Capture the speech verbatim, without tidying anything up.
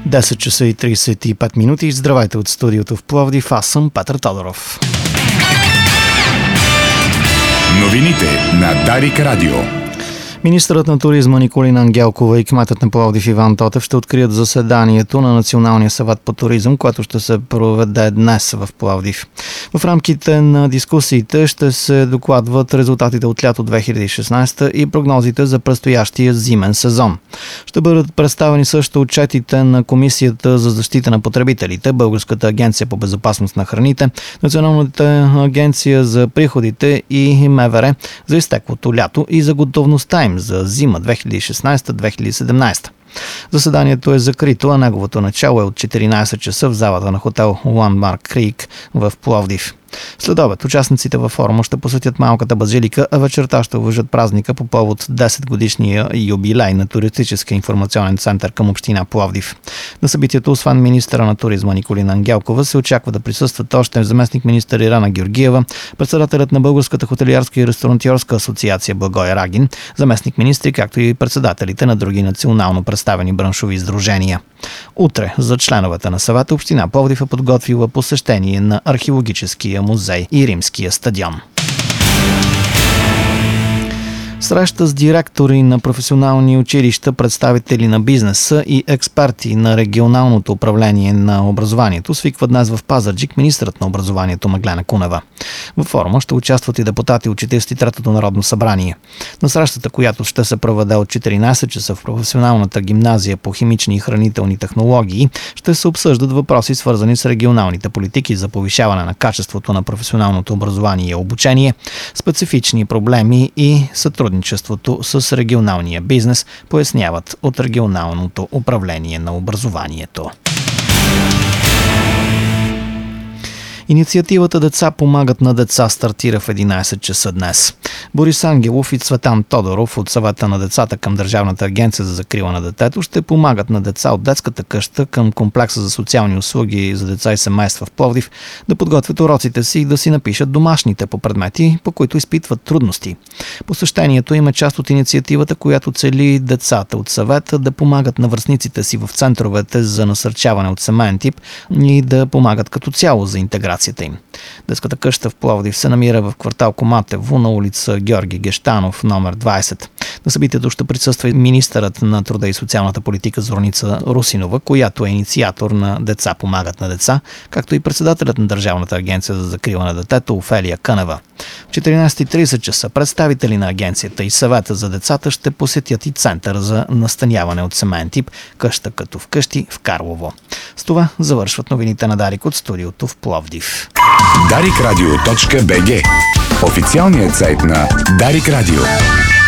десет часа и тридесет и пет минути. Здравейте от студиото в Пловдив. Аз съм Петър Тодоров. Новините на Дарик Радио. Министърът на туризма Николина Ангелкова и кметът на Пловдив Иван Тотев ще открият заседанието на Националния съвет по туризъм, което ще се проведе днес в Пловдив. В рамките на дискусиите ще се докладват резултатите от лято две хиляди и шестнадесета и прогнозите за предстоящия зимен сезон. Ще бъдат представени също отчетите на Комисията за защита на потребителите, Българската агенция по безопасност на храните, Националната агенция за приходите и МВР за изтеклото лято и за готовността им за зима две хиляди и шестнадесета - две хиляди и седемнадесета. Заседанието е закрито, а неговото начало е от четиринадесет часа в залата на хотел Landmark Creek в Пловдив. След обед участниците във форума ще посетят малката базилика, а вечерта ще уважат празника по повод десет годишния юбилей на туристическия информационен център към община Пловдив. На събитието, освен министъра на туризма Николина Ангелкова, се очаква да присъстват още заместник министър Ирена Георгиева, председателят на Българската хотелиерска и ресторантьорска асоциация Благой Рагин, заместник министри, както и председателите на други национално представени браншови издружения. Утре за членовете на съвета община Пловдив е подготвила посещение на археологическия музей и Римския стадион. Среща с директори на професионални училища, представители на бизнеса и експерти на регионалното управление на образованието свиква днес в Пазарджик министърът на образованието Меглена Кунева. В форума ще участват и депутати от четиридесет и третото Народно събрание. На срещата, която ще се проведе от четиринадесет часа в професионалната гимназия по химични и хранителни технологии, ще се обсъждат въпроси, свързани с регионалните политики за повишаване на качеството на професионалното образование и обучение, специфични проблеми и сътрудничество с регионалния бизнес, поясняват от регионалното управление на образованието. Инициативата "Деца помагат на деца" стартира в единадесет часа днес. Борис Ангелов и Цветан Тодоров от Съвета на децата към Държавната агенция за закрила на детето ще помагат на деца от детската къща към комплекса за социални услуги за деца и семейства в Пловдив да подготвят уроците си и да си напишат домашните по предмети, по които изпитват трудности. Посещението им е част от инициативата, която цели децата от Съвета да помагат на връстниците си в центровете за насърчаване от семейен тип и да помагат като цяло за интеграция им. Детската къща в Пловдив се намира в квартал Коматево на улица Георги Гещанов, номер двадесет. На събитието ще присъства и министърът на труда и социалната политика Зорница Русинова, която е инициатор на "Деца помагат на деца", както и председателят на Държавната агенция за закрила на детето Офелия Кънева. В четиринадесет и тридесет часа представители на агенцията и Съвета за децата ще посетят и Център за настаняване от семейен тип "Къща като вкъщи" в Карлово. С това завършват новините на Дарик от студиото в Пловдив. дарик радио точка би джи, официалният сайт на Дарик Радио.